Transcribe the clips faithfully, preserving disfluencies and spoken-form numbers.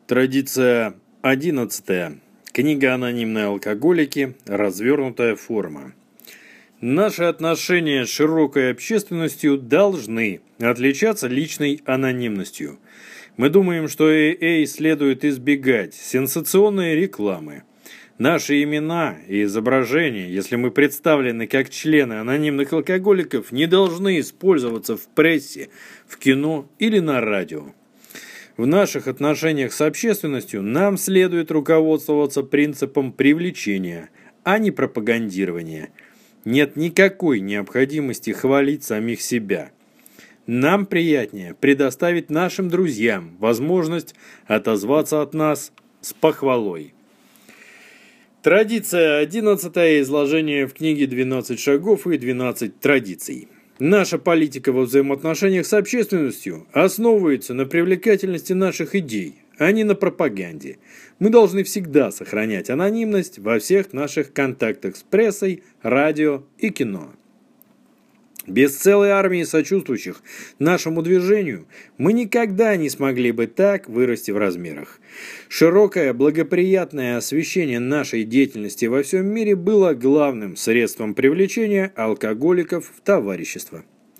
Традиция одиннадцатая. Книга «Анонимные алкоголики. Развернутая форма». Наши отношения с широкой общественностью должны отличаться личной анонимностью. Мы думаем, что эй эй следует избегать сенсационной рекламы. Наши имена и изображения, если мы представлены как члены анонимных алкоголиков, не должны использоваться в прессе, в кино или на радио. В наших отношениях с общественностью нам следует руководствоваться принципом привлечения, а не пропагандирования. Нет никакой необходимости хвалить самих себя. Нам приятнее предоставить нашим друзьям возможность отозваться от нас с похвалой. Традиция одиннадцатая. Изложение в книге «двенадцать шагов и двенадцать традиций». Наша политика во взаимоотношениях с общественностью основывается на привлекательности наших идей, а не на пропаганде. Мы должны всегда сохранять анонимность во всех наших контактах с прессой, радио и кино. Без целой армии сочувствующих нашему движению мы никогда не смогли бы так вырасти в размерах. Широкое благоприятное освещение нашей деятельности во всем мире было главным средством привлечения алкоголиков в товарищество.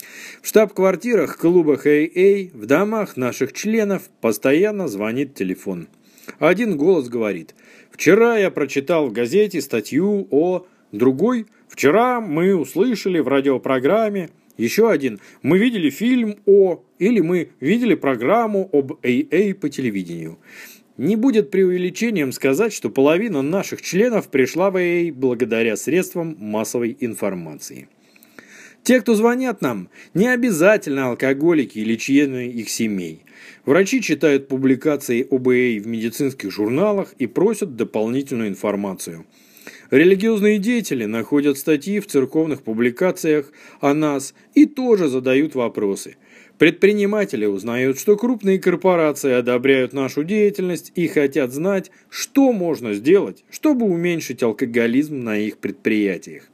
В штаб-квартирах, клубах эй эй, в домах наших членов постоянно звонит телефон. Один голос говорит: «Вчера я прочитал в газете статью о...» Другой: «Вчера мы услышали в радиопрограмме». Еще один: «Мы видели фильм о...» Или «Мы видели программу об эй эй по телевидению». Не будет преувеличением сказать, что половина наших членов пришла в эй эй благодаря средствам массовой информации. Те, кто звонят нам, не обязательно алкоголики или члены их семей. Врачи читают публикации об эй эй в медицинских журналах и просят дополнительную информацию. Религиозные деятели находят статьи в церковных публикациях о нас и тоже задают вопросы. Предприниматели узнают, что крупные корпорации одобряют нашу деятельность и хотят знать, что можно сделать, чтобы уменьшить алкоголизм на их предприятиях.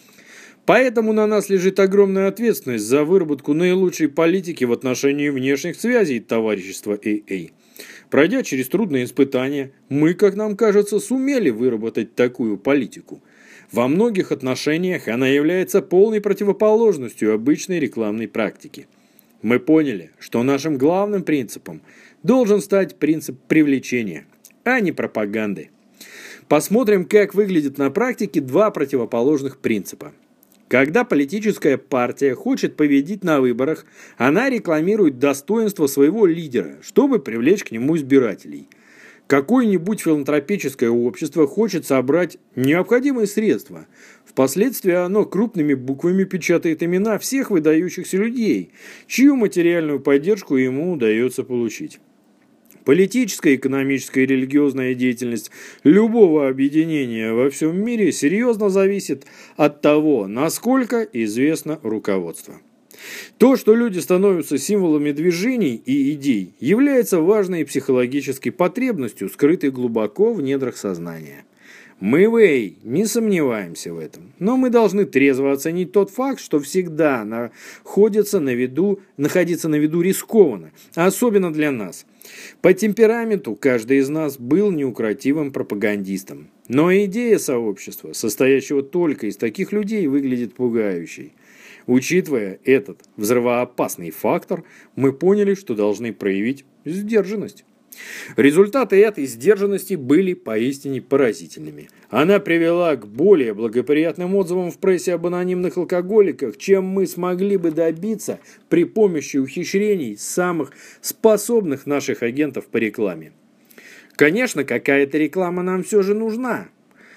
Поэтому на нас лежит огромная ответственность за выработку наилучшей политики в отношении внешних связей товарищества эй эй. Пройдя через трудные испытания, мы, как нам кажется, сумели выработать такую политику. Во многих отношениях она является полной противоположностью обычной рекламной практики. Мы поняли, что нашим главным принципом должен стать принцип привлечения, а не пропаганды. Посмотрим, как выглядят на практике два противоположных принципа. Когда политическая партия хочет победить на выборах, она рекламирует достоинство своего лидера, чтобы привлечь к нему избирателей. Какое-нибудь филантропическое общество хочет собрать необходимые средства. Впоследствии оно крупными буквами печатает имена всех выдающихся людей, чью материальную поддержку ему удается получить. Политическая, экономическая и религиозная деятельность любого объединения во всем мире серьезно зависит от того, насколько известно руководство. То, что люди становятся символами движений и идей, является важной психологической потребностью, скрытой глубоко в недрах сознания. Мы в эй эй не сомневаемся в этом, но мы должны трезво оценить тот факт, что всегда находится на виду, находиться на виду рискованно, особенно для нас. По темпераменту каждый из нас был неукротимым пропагандистом, но идея сообщества, состоящего только из таких людей, выглядит пугающей. Учитывая этот взрывоопасный фактор, мы поняли, что должны проявить сдержанность. Результаты этой сдержанности были поистине поразительными. Она привела к более благоприятным отзывам в прессе об анонимных алкоголиках, чем мы смогли бы добиться при помощи ухищрений самых способных наших агентов по рекламе. Конечно, какая-то реклама нам все же нужна.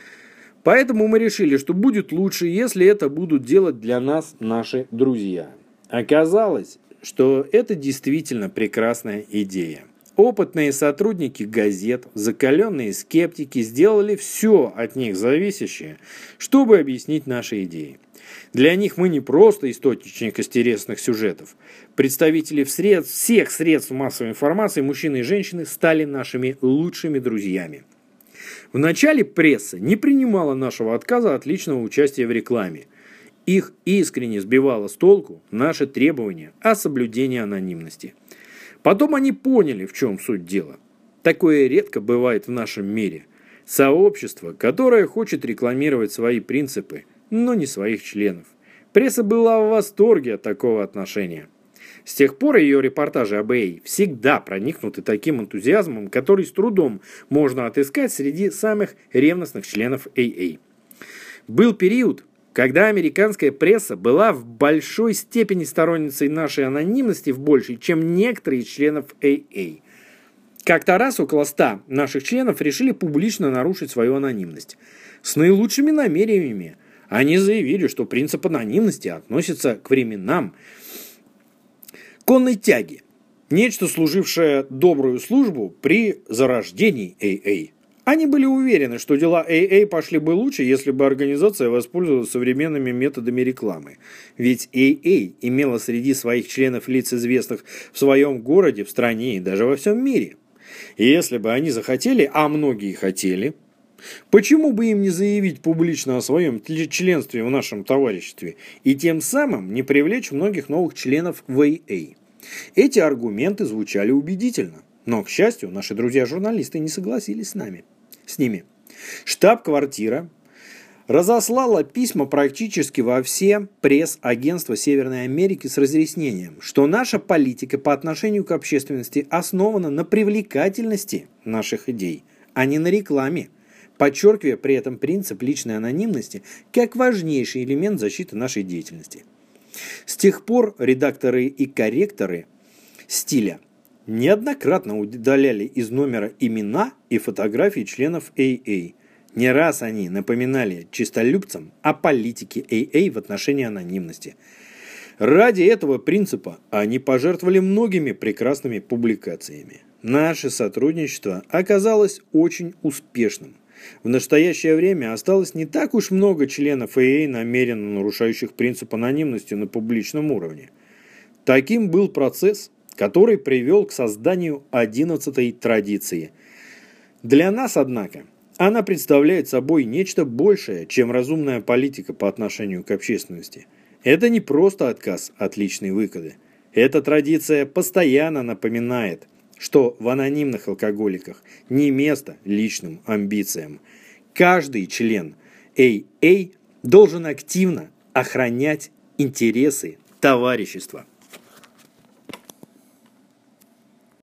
Поэтому мы решили, что будет лучше, если это будут делать для нас наши друзья. Оказалось, что это действительно прекрасная идея. Опытные сотрудники газет, закаленные скептики сделали все от них зависящее, чтобы объяснить наши идеи. Для них мы не просто источник интересных сюжетов. Представители средств, всех средств массовой информации, мужчины и женщины, стали нашими лучшими друзьями. Вначале пресса не принимала нашего отказа от личного участия в рекламе. Их искренне сбивало с толку наше требование о соблюдении анонимности. Потом они поняли, в чем суть дела. Такое редко бывает в нашем мире. Сообщество, которое хочет рекламировать свои принципы, но не своих членов. Пресса была в восторге от такого отношения. С тех пор ее репортажи об эй эй всегда проникнуты таким энтузиазмом, который с трудом можно отыскать среди самых ревностных членов эй эй. Был период, когда американская пресса была в большой степени сторонницей нашей анонимности в большей, чем некоторые из членов эй эй. Как-то раз около ста наших членов решили публично нарушить свою анонимность. С наилучшими намерениями они заявили, что принцип анонимности относится к временам конной тяги, нечто, служившее добрую службу при зарождении эй эй. Они были уверены, что дела эй эй пошли бы лучше, если бы организация воспользовалась современными методами рекламы. Ведь эй эй имела среди своих членов лиц, известных в своем городе, в стране и даже во всем мире. И если бы они захотели, а многие хотели, почему бы им не заявить публично о своем членстве в нашем товариществе и тем самым не привлечь многих новых членов в эй эй? Эти аргументы звучали убедительно, но, к счастью, наши друзья-журналисты не согласились с нами, с ними. Штаб-квартира разослала письма практически во все пресс-агентства Северной Америки с разъяснением, что наша политика по отношению к общественности основана на привлекательности наших идей, а не на рекламе, подчеркивая при этом принцип личной анонимности как важнейший элемент защиты нашей деятельности. С тех пор редакторы и корректоры стиля неоднократно удаляли из номера имена и фотографии членов эй эй. Не раз они напоминали чистолюбцам о политике эй эй в отношении анонимности. Ради этого принципа они пожертвовали многими прекрасными публикациями. Наше сотрудничество оказалось очень успешным. В настоящее время осталось не так уж много членов эй эй, намеренно нарушающих принцип анонимности на публичном уровне. Таким был процесс, который привел к созданию одиннадцатой традиции. Для нас, однако, она представляет собой нечто большее, чем разумная политика по отношению к общественности. Это не просто отказ от личной выгоды. Эта традиция постоянно напоминает, что в анонимных алкоголиках не место личным амбициям. Каждый член эй эй должен активно охранять интересы товарищества.